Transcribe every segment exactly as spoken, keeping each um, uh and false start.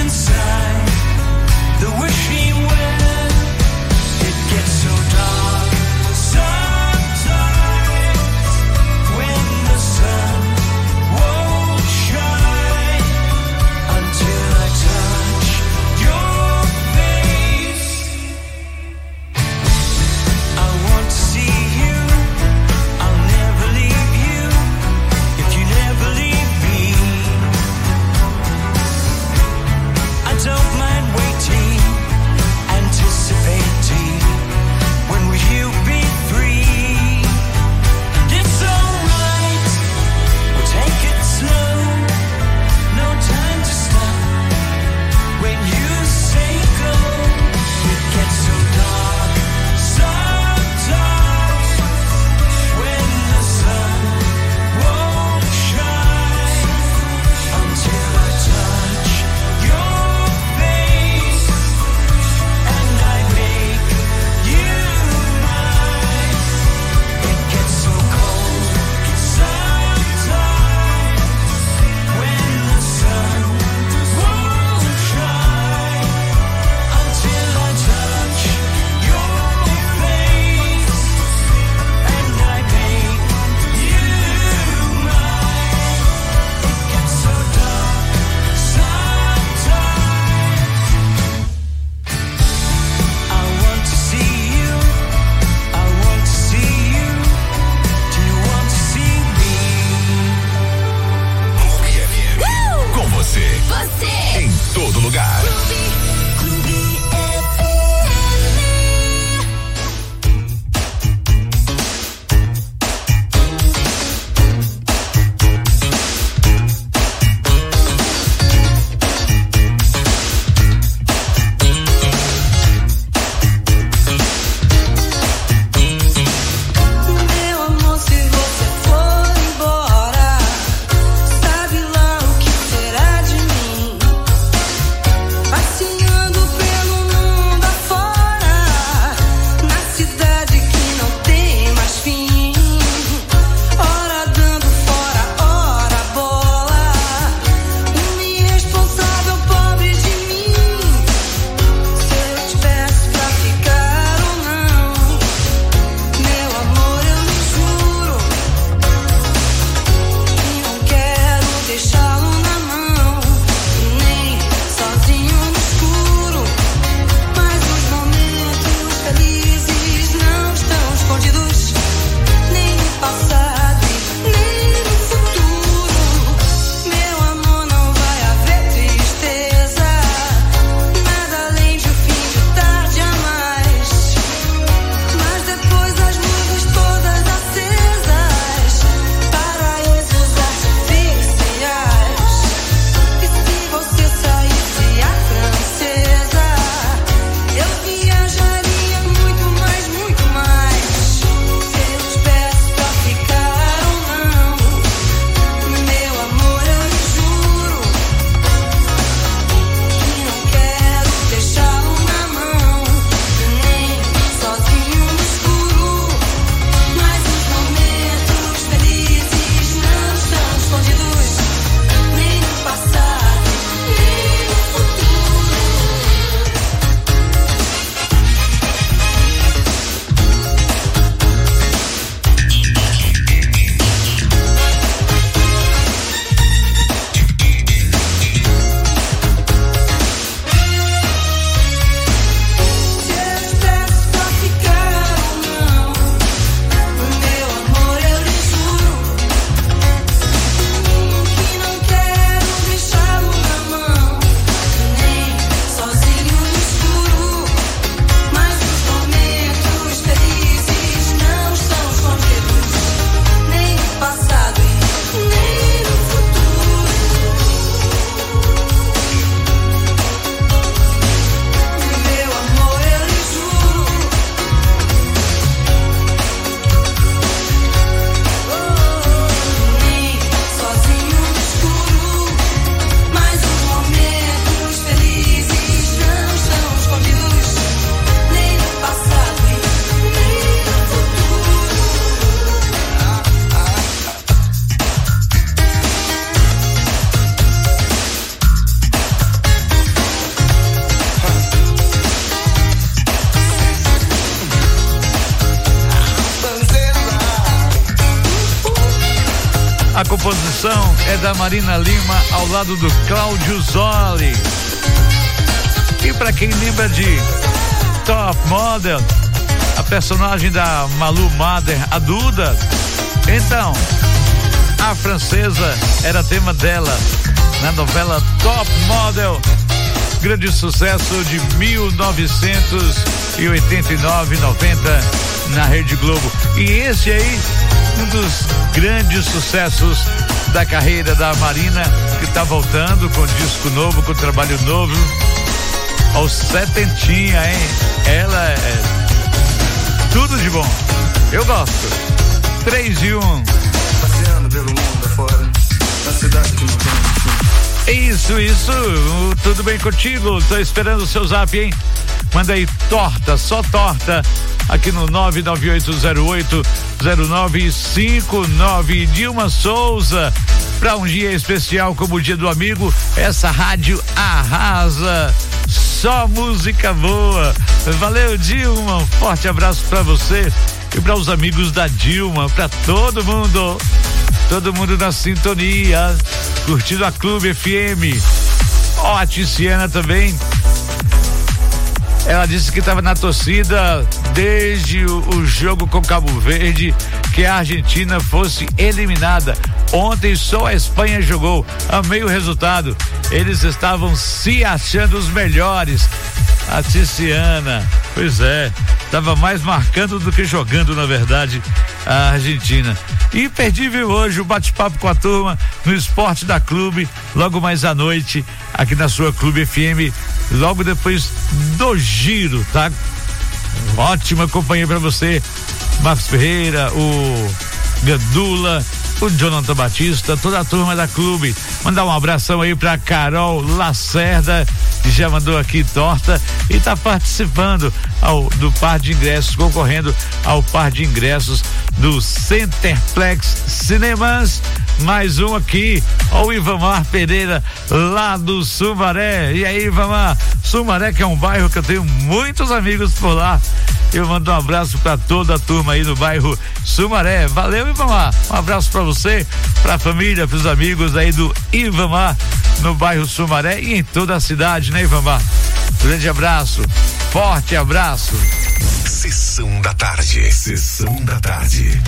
Don't mind waiting composição é da Marina Lima ao lado do Cláudio Zoli. E para quem lembra de Top Model, a personagem da Malu Mader, a Duda, então, a francesa era tema dela na novela Top Model, grande sucesso de mil novecentos e oitenta e nove, noventa na Rede Globo. E esse aí, um dos grandes sucessos da carreira da Marina, que tá voltando com disco novo, com trabalho novo, aos setentinha, hein? Ela é tudo de bom. Eu gosto. Três e um. Passeando pelo mundo afora, na cidade que não tem fim. Isso, isso. Tudo bem contigo? Tô esperando o seu zap, hein? Manda aí torta, só torta, aqui no nove nove oito zero oito zero nove cinco nove. Dilma Souza, para um dia especial como o Dia do Amigo, essa rádio arrasa, só música boa. Valeu, Dilma, um forte abraço para você e para os amigos da Dilma, para todo mundo, todo mundo na sintonia, curtindo a Clube F M. Ó, a Tiziana também, ela disse que estava na torcida desde o, o jogo com Cabo Verde, que a Argentina fosse eliminada. Ontem só a Espanha jogou. Amei o resultado. Eles estavam se achando os melhores. A Tiziana, pois é, estava mais marcando do que jogando, na verdade, a Argentina. Imperdível hoje o bate-papo com a turma no Esporte da Clube, logo mais à noite, aqui na sua Clube F M, logo depois do giro, tá? Ótima companhia pra você, Marcos Ferreira, o Gandula, o Jonathan Batista, toda a turma da Clube. Mandar um abração aí pra Carol Lacerda, que já mandou aqui torta e tá participando ao, do par de ingressos, concorrendo ao par de ingressos do Centerplex Cinemas. Mais um aqui, ó, o Ivamar Pereira, lá do Sumaré. E aí, Ivamar? Sumaré, que é um bairro que eu tenho muitos amigos por lá. Eu mando um abraço pra toda a turma aí no bairro Sumaré. Valeu, Ivamar. Um abraço pra você, pra família, pros amigos aí do Ivamar, no bairro Sumaré e em toda a cidade, né, Ivamar? Grande abraço, forte abraço. Sessão da tarde. Sessão da tarde.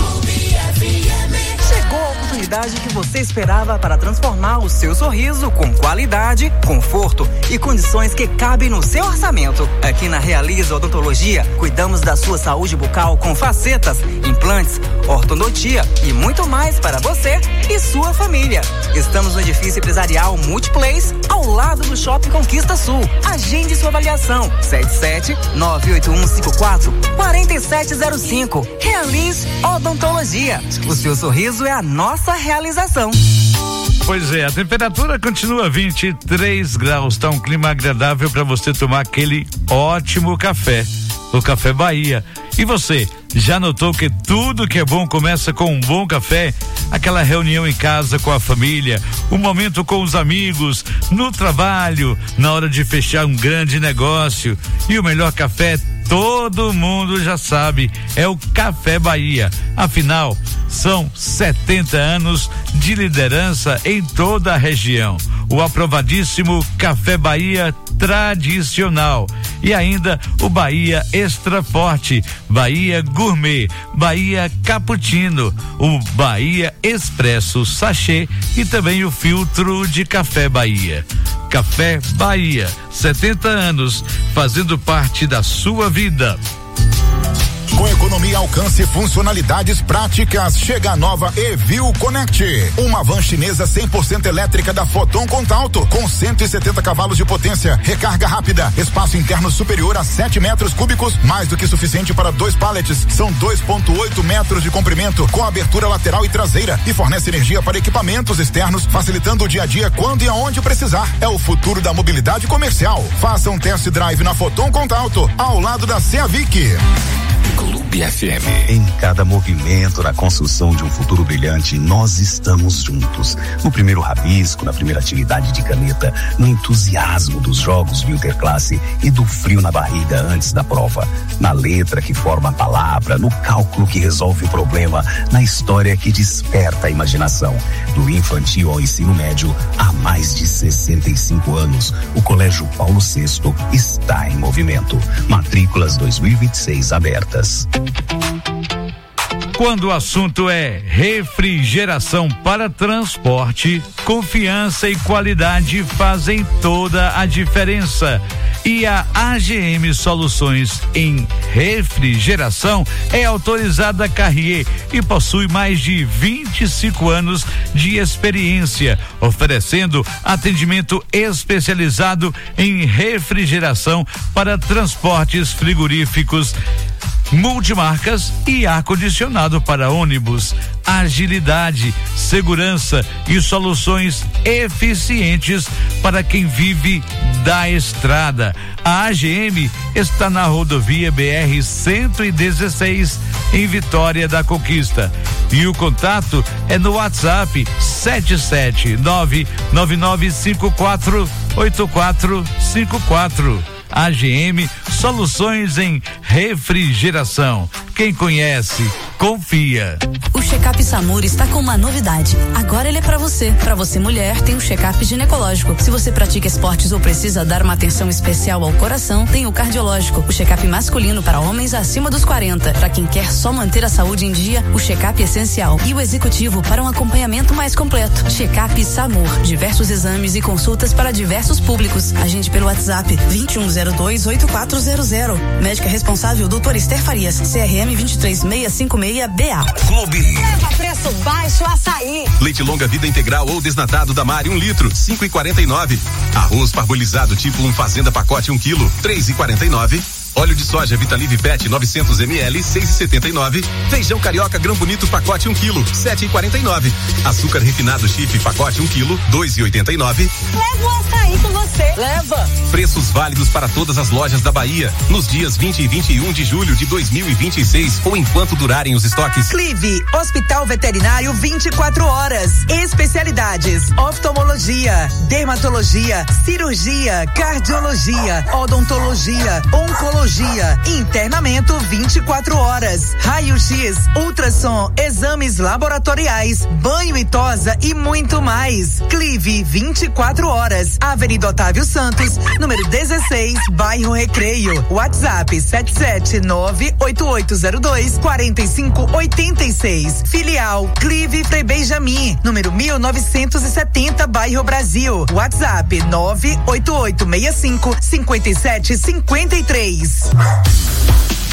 Chegou a oportunidade que você esperava para transformar o seu sorriso com qualidade, conforto e condições que cabem no seu orçamento. Aqui na Realiza Odontologia, cuidamos da sua saúde bucal com facetas, implantes, ortodontia e muito mais para você e sua família. Estamos no edifício empresarial Multiplace, ao lado do Shopping Conquista Sul. Agende sua avaliação. sete sete nove oito um cinco quatro quatro sete zero cinco. Realize Odontologia. O seu sorriso é a nossa realização. Pois é, a temperatura continua vinte e três graus, tá um clima agradável para você tomar aquele ótimo café, o Café Bahia. E você, já notou que tudo que é bom começa com um bom café? Aquela reunião em casa com a família, um momento com os amigos, no trabalho, na hora de fechar um grande negócio. E o melhor café, todo mundo já sabe, é o Café Bahia. Afinal, são setenta anos de liderança em toda a região. O aprovadíssimo Café Bahia tradicional e ainda o Bahia Extra Forte, Bahia Gourmet, Bahia Cappuccino, o Bahia Expresso Sachê e também o filtro de Café Bahia. Café Bahia, setenta anos, fazendo parte da sua vida. Com economia, alcance e funcionalidades práticas, chega a nova Evil Connect, uma van chinesa cem por cento elétrica da Foton Contalto, com cento e setenta cavalos de potência, recarga rápida, espaço interno superior a sete metros cúbicos, mais do que suficiente para dois pallets, são dois vírgula oito metros de comprimento, com abertura lateral e traseira, e fornece energia para equipamentos externos, facilitando o dia a dia quando e aonde precisar. É o futuro da mobilidade comercial. Faça um test drive na Foton Contalto, ao lado da Ceavic. Clube F M. Em cada movimento na construção de um futuro brilhante, nós estamos juntos. No primeiro rabisco, na primeira atividade de caneta, no entusiasmo dos jogos do Interclasse e do frio na barriga antes da prova. Na letra que forma a palavra, no cálculo que resolve o problema, na história que desperta a imaginação. Do infantil ao ensino médio, há mais de sessenta e cinco anos, o Colégio Paulo sexto está em movimento. Matrículas dois mil e vinte e seis abertas. Quando o assunto é refrigeração para transporte, confiança e qualidade fazem toda a diferença. E a A G M Soluções em Refrigeração é autorizada Carrier e possui mais de vinte e cinco anos de experiência, oferecendo atendimento especializado em refrigeração para transportes frigoríficos, multimarcas e ar-condicionado para ônibus. Agilidade, segurança e soluções eficientes para quem vive da estrada. A A G M está na rodovia B R cento e dezesseis, em Vitória da Conquista. E o contato é no WhatsApp sete sete nove nove nove cinco quatro oito quatro cinco quatro. A G M Soluções em Refrigeração. Quem conhece, confia. O Checkup Samur está com uma novidade. Agora ele é pra você. Pra você mulher, tem o check-up ginecológico. Se você pratica esportes ou precisa dar uma atenção especial ao coração, tem o cardiológico. O check-up masculino para homens acima dos quarenta. Pra quem quer só manter a saúde em dia, o check-up essencial. E o executivo para um acompanhamento mais completo. Check-up Samur. Diversos exames e consultas para diversos públicos. Agende pelo WhatsApp vinte e um zero dois oito quatro zero zero. Médica responsável, doutor Esther Farias, C R M vinte e três seis cinco seis B A. Clube. Leva preço baixo açaí. Leite longa vida integral ou desnatado da Mari, um litro, cinco e quarenta e nove. Arroz parbolizado tipo um fazenda pacote um quilo, três e quarenta e nove. Óleo de soja Vitalive Pet novecentos mililitros, seis e setenta e nove. Feijão carioca grão bonito pacote um quilo, sete e quarenta e nove. Açúcar refinado Chifre pacote um quilo, dois e oitenta e nove. Leva o açaí com você. Leva. Preços válidos para todas as lojas da Bahia nos dias vinte e vinte e um de julho de dois mil e vinte e seis ou enquanto durarem os estoques. Clive, Hospital Veterinário vinte e quatro horas. Especialidades: oftalmologia, dermatologia, cirurgia, cardiologia, odontologia, oncologia, internamento vinte e quatro horas, raio-x, ultrassom, exames laboratoriais, banho e tosa e muito mais. Clive vinte e quatro horas, Avenida Otávio Santos, número dezesseis, bairro Recreio. WhatsApp sete sete nove oito oito zero dois quatro cinco oito seis. Filial Clive Frei Benjamin, número mil novecentos e setenta, bairro Brasil. WhatsApp nove oito oito seis cinco cinco sete cinco três.